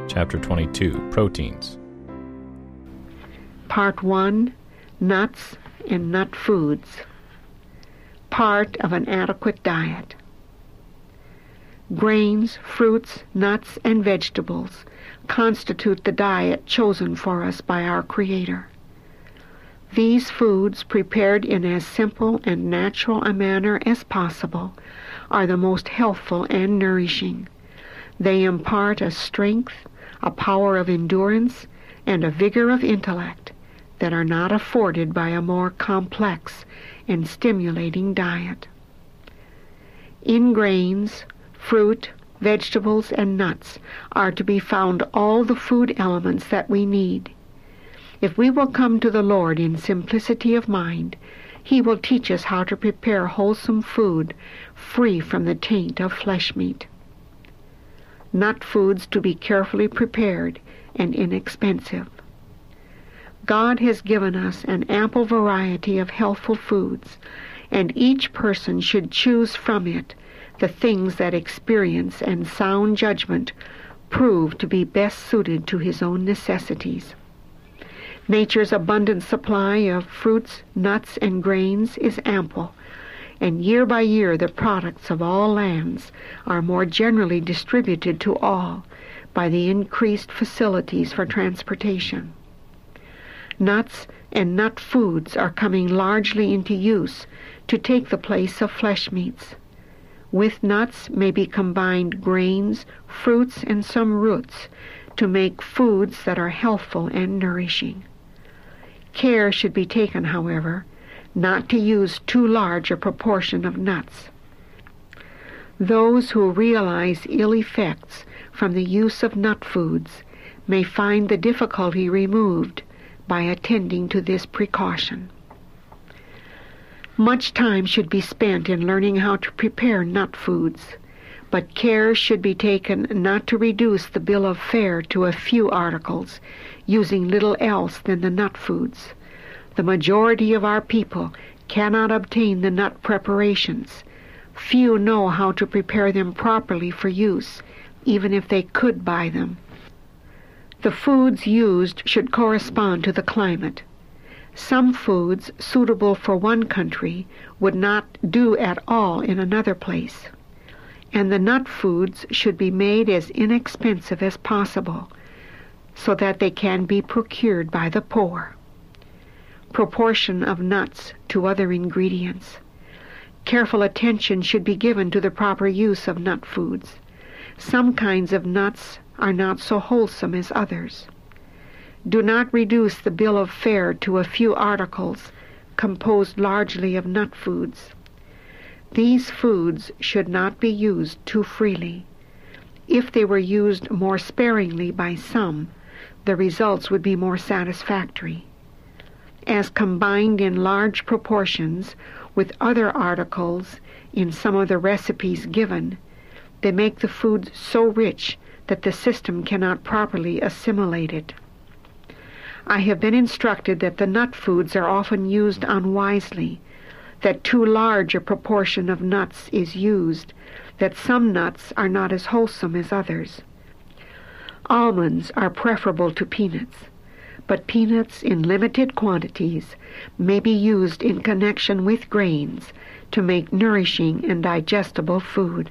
Chapter 22, Proteins. Part 1, Nuts and Nut Foods. Part of an adequate diet. Grains, fruits, nuts, and vegetables constitute the diet chosen for us by our Creator. These foods, prepared in as simple and natural a manner as possible, are the most healthful and nourishing. They impart a strength, a power of endurance, and a vigor of intellect that are not afforded by a more complex and stimulating diet. In grains, fruit, vegetables, and nuts are to be found all the food elements that we need. If we will come to the Lord in simplicity of mind, He will teach us how to prepare wholesome food free from the taint of flesh meat. Nut foods to be carefully prepared and inexpensive. God has given us an ample variety of healthful foods, and each person should choose from it the things that experience and sound judgment prove to be best suited to his own necessities. Nature's abundant supply of fruits, nuts, and grains is ample, and year by year the products of all lands are more generally distributed to all by the increased facilities for transportation. Nuts and nut foods are coming largely into use to take the place of flesh meats. With nuts may be combined grains, fruits, and some roots to make foods that are healthful and nourishing. Care should be taken, however, not to use too large a proportion of nuts. Those who realize ill effects from the use of nut foods may find the difficulty removed by attending to this precaution. Much time should be spent in learning how to prepare nut foods, but care should be taken not to reduce the bill of fare to a few articles, using little else than the nut foods. The majority of our people cannot obtain the nut preparations. Few know how to prepare them properly for use, even if they could buy them. The foods used should correspond to the climate. Some foods suitable for one country would not do at all in another place, and the nut foods should be made as inexpensive as possible, so that they can be procured by the poor. Proportion of nuts to other ingredients. Careful attention should be given to the proper use of nut foods. Some kinds of nuts are not so wholesome as others. Do not reduce the bill of fare to a few articles composed largely of nut foods. These foods should not be used too freely. If they were used more sparingly by some, the results would be more satisfactory. As combined in large proportions with other articles in some of the recipes given, they make the food so rich that the system cannot properly assimilate it. I have been instructed that the nut foods are often used unwisely, that too large a proportion of nuts is used, that some nuts are not as wholesome as others. Almonds are preferable to peanuts, but peanuts in limited quantities may be used in connection with grains to make nourishing and digestible food.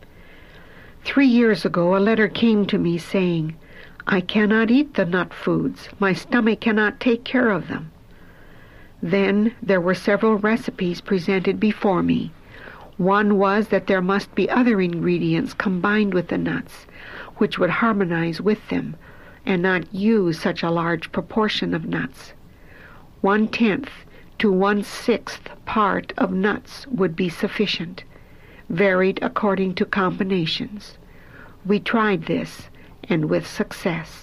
3 years ago a letter came to me saying, "I cannot eat the nut foods. My stomach cannot take care of them." Then there were several recipes presented before me. One was that there must be other ingredients combined with the nuts, which would harmonize with them, and not use such a large proportion of nuts. 1/10 to 1/6 part of nuts would be sufficient, varied according to combinations. We tried this, and with success.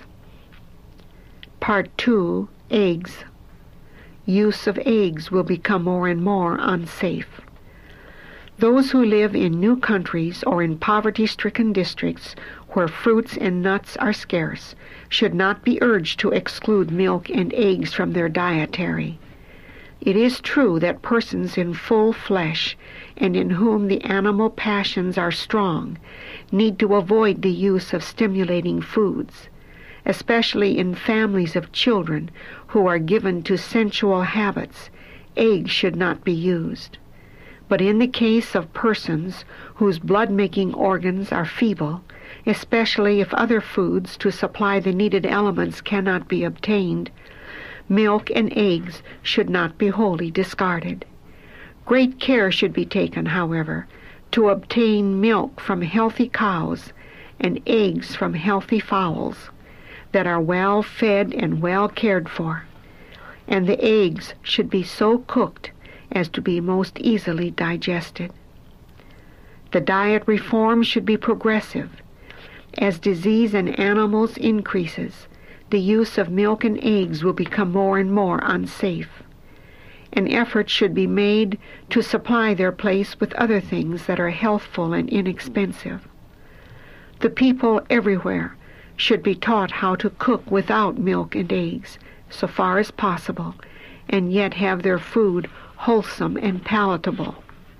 Part 2, Eggs. Use of eggs will become more and more unsafe. Those who live in new countries or in poverty-stricken districts where fruits and nuts are scarce should not be urged to exclude milk and eggs from their dietary. It is true that persons in full flesh and in whom the animal passions are strong need to avoid the use of stimulating foods, Especially in families of children who are given to sensual habits, eggs should not be used. But in the case of persons whose blood-making organs are feeble, especially if other foods to supply the needed elements cannot be obtained, milk and eggs should not be wholly discarded. Great care should be taken, however, to obtain milk from healthy cows and eggs from healthy fowls that are well fed and well cared for, and the eggs should be so cooked as to be most easily digested. The diet reform should be progressive. As disease in animals increases, the use of milk and eggs will become more and more unsafe. An effort should be made to supply their place with other things that are healthful and inexpensive. The people everywhere should be taught how to cook without milk and eggs, so far as possible, and yet have their food wholesome and palatable.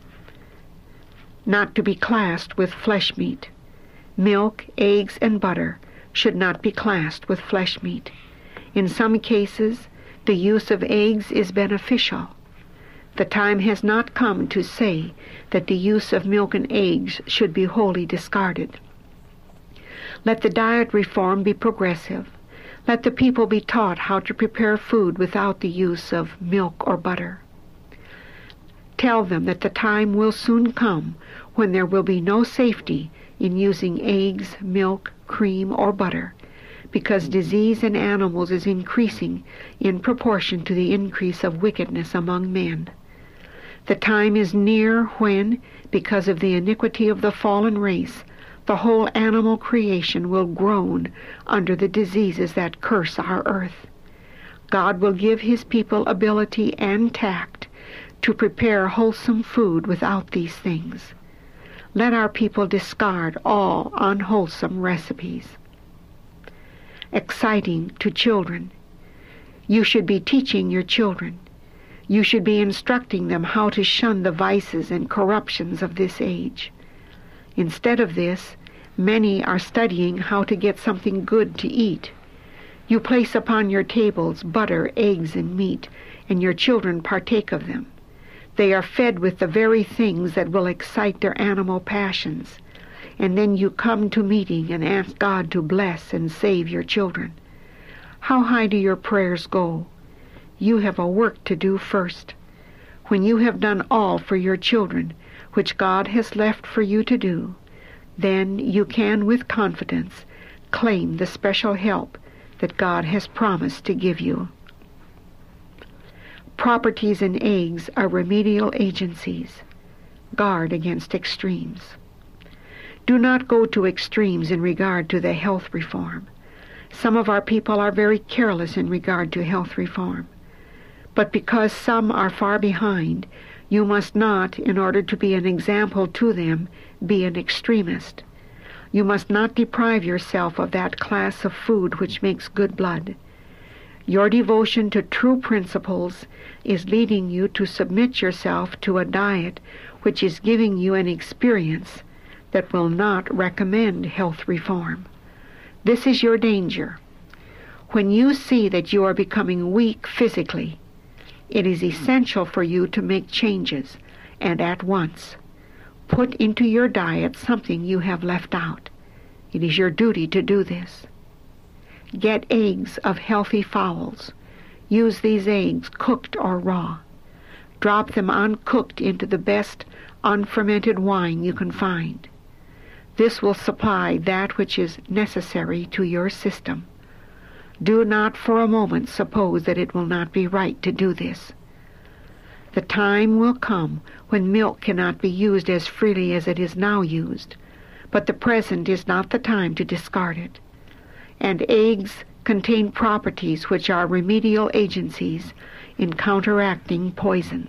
Not to be classed with flesh meat. Milk, eggs, and butter should not be classed with flesh meat. In some cases, the use of eggs is beneficial. The time has not come to say that the use of milk and eggs should be wholly discarded. Let the diet reform be progressive. Let the people be taught how to prepare food without the use of milk or butter. Tell them that the time will soon come when there will be no safety in using eggs, milk, cream, or butter, because disease in animals is increasing in proportion to the increase of wickedness among men. The time is near when, because of the iniquity of the fallen race, the whole animal creation will groan under the diseases that curse our earth. God will give his people ability and tact to prepare wholesome food without these things. Let our people discard all unwholesome recipes. Exciting to children. You should be teaching your children. You should be instructing them how to shun the vices and corruptions of this age. Instead of this, many are studying how to get something good to eat. You place upon your tables butter, eggs, and meat, and your children partake of them. They are fed with the very things that will excite their animal passions. And then you come to meeting and ask God to bless and save your children. How high do your prayers go? You have a work to do first. When you have done all for your children, which God has left for you to do, then you can with confidence claim the special help that God has promised to give you. Properties in eggs are remedial agencies. Guard against extremes. Do not go to extremes in regard to the health reform. Some of our people are very careless in regard to health reform. But because some are far behind, you must not, in order to be an example to them, be an extremist. You must not deprive yourself of that class of food which makes good blood. Your devotion to true principles is leading you to submit yourself to a diet which is giving you an experience that will not recommend health reform. This is your danger. When you see that you are becoming weak physically, it is essential for you to make changes, and at once. Put into your diet something you have left out. It is your duty to do this. Get eggs of healthy fowls. Use these eggs cooked or raw. Drop them uncooked into the best unfermented wine you can find. This will supply that which is necessary to your system. Do not for a moment suppose that it will not be right to do this. The time will come when milk cannot be used as freely as it is now used, but the present is not the time to discard it. And eggs contain properties which are remedial agencies in counteracting poisons.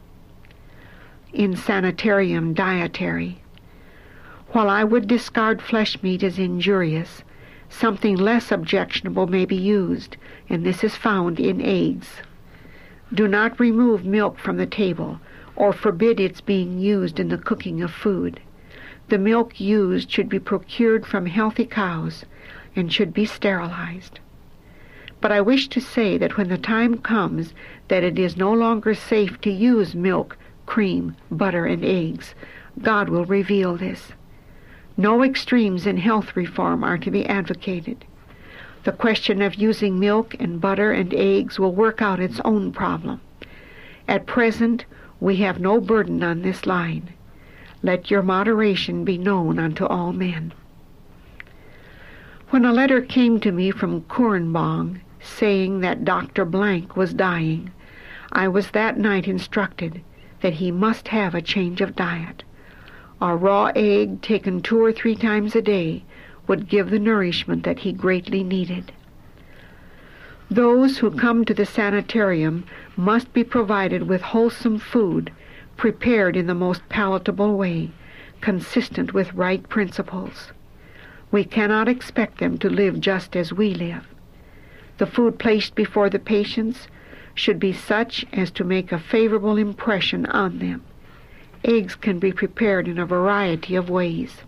In sanitarium dietary, while I would discard flesh meat as injurious, something less objectionable may be used, and this is found in eggs. Do not remove milk from the table, or forbid its being used in the cooking of food. The milk used should be procured from healthy cows, and should be sterilized. But I wish to say that when the time comes that it is no longer safe to use milk, cream, butter, and eggs, God will reveal this. No extremes in health reform are to be advocated. The question of using milk and butter and eggs will work out its own problem. At present, we have no burden on this line. Let your moderation be known unto all men. When a letter came to me from Kurenbong saying that Dr. Blank was dying, I was that night instructed that he must have a change of diet. A raw egg taken 2 or 3 times a day would give the nourishment that he greatly needed. Those who come to the sanitarium must be provided with wholesome food, prepared in the most palatable way, consistent with right principles. We cannot expect them to live just as we live. The food placed before the patients should be such as to make a favorable impression on them. Eggs can be prepared in a variety of ways.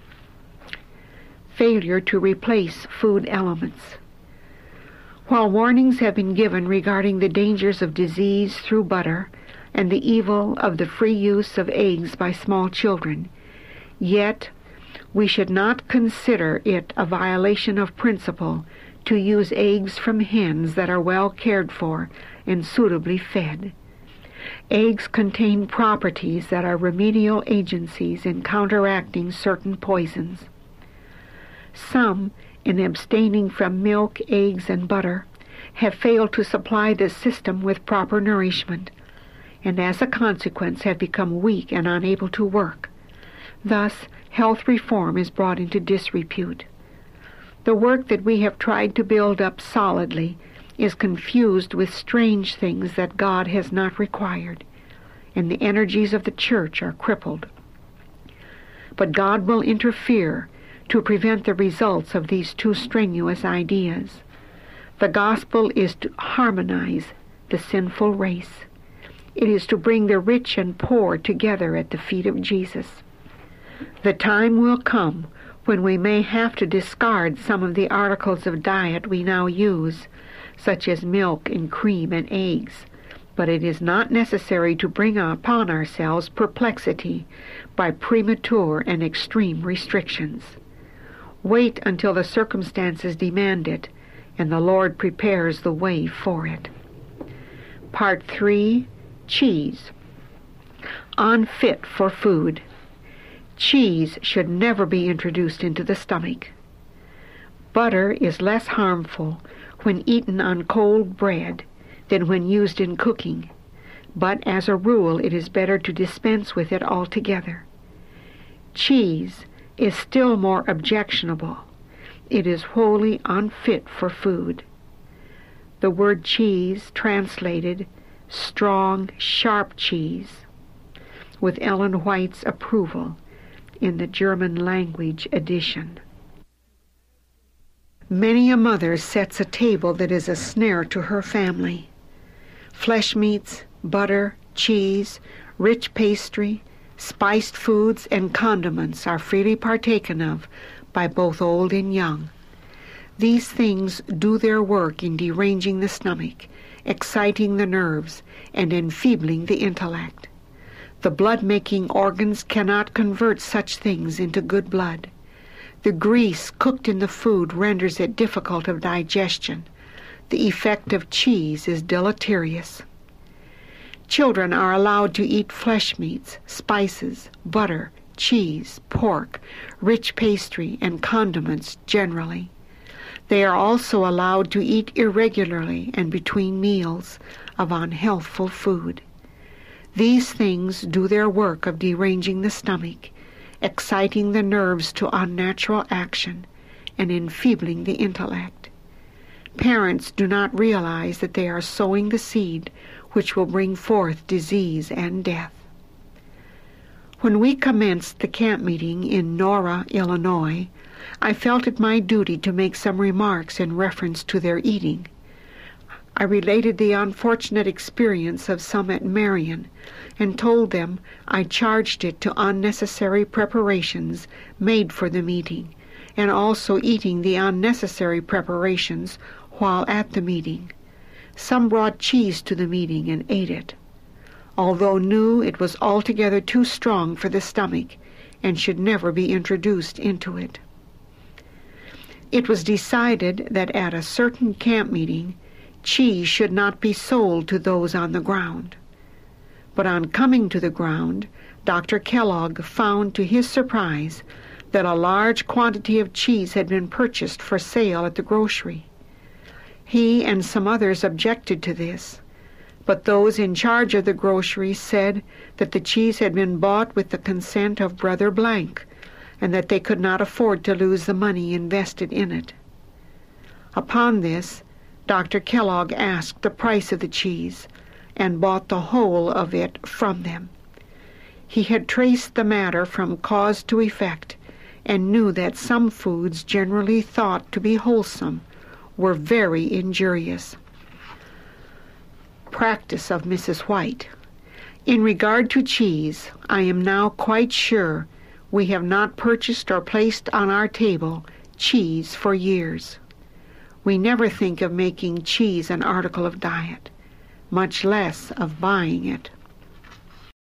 Failure to replace food elements. While warnings have been given regarding the dangers of disease through butter and the evil of the free use of eggs by small children, yet we should not consider it a violation of principle to use eggs from hens that are well cared for and suitably fed. Eggs contain properties that are remedial agencies in counteracting certain poisons. Some, in abstaining from milk, eggs, and butter, have failed to supply the system with proper nourishment, and as a consequence have become weak and unable to work. Thus, health reform is brought into disrepute. The work that we have tried to build up solidly is confused with strange things that God has not required, and the energies of the church are crippled. But God will interfere to prevent the results of these too strenuous ideas. The gospel is to harmonize the sinful race. It is to bring the rich and poor together at the feet of Jesus. The time will come when we may have to discard some of the articles of diet we now use, such as milk and cream and eggs, but it is not necessary to bring upon ourselves perplexity by premature and extreme restrictions. Wait until the circumstances demand it, and the Lord prepares the way for it. Part 3, Cheese. Unfit for food. Cheese should never be introduced into the stomach. Butter is less harmful when eaten on cold bread than when used in cooking, but as a rule it is better to dispense with it altogether. Cheese is still more objectionable. It is wholly unfit for food. The word cheese translated strong, sharp cheese, with Ellen White's approval in the German language edition. Many a mother sets a table that is a snare to her family. Flesh meats, butter, cheese, rich pastry, spiced foods, and condiments are freely partaken of by both old and young. These things do their work in deranging the stomach, exciting the nerves, and enfeebling the intellect. The blood-making organs cannot convert such things into good blood. The grease cooked in the food renders it difficult of digestion. The effect of cheese is deleterious. Children are allowed to eat flesh meats, spices, butter, cheese, pork, rich pastry, and condiments generally. They are also allowed to eat irregularly and between meals of unhealthful food. These things do their work of deranging the stomach, exciting the nerves to unnatural action, and enfeebling the intellect. Parents do not realize that they are sowing the seed which will bring forth disease and death. When we commenced the camp meeting in Nora, Illinois, I felt it my duty to make some remarks in reference to their eating. I related the unfortunate experience of some at Marion, and told them I charged it to unnecessary preparations made for the meeting, and also eating the unnecessary preparations while at the meeting. Some brought cheese to the meeting and ate it, although knew it was altogether too strong for the stomach and should never be introduced into it. It was decided that at a certain camp meeting, cheese should not be sold to those on the ground. But on coming to the ground, Dr. Kellogg found to his surprise that a large quantity of cheese had been purchased for sale at the grocery. He and some others objected to this, but those in charge of the grocery said that the cheese had been bought with the consent of Brother Blank, and that they could not afford to lose the money invested in it. Upon this, Dr. Kellogg asked the price of the cheese, and bought the whole of it from them. He had traced the matter from cause to effect, and knew that some foods generally thought to be wholesome were very injurious. Practice of Mrs. White. In regard to cheese, I am now quite sure we have not purchased or placed on our table cheese for years. We never think of making cheese an article of diet, much less of buying it.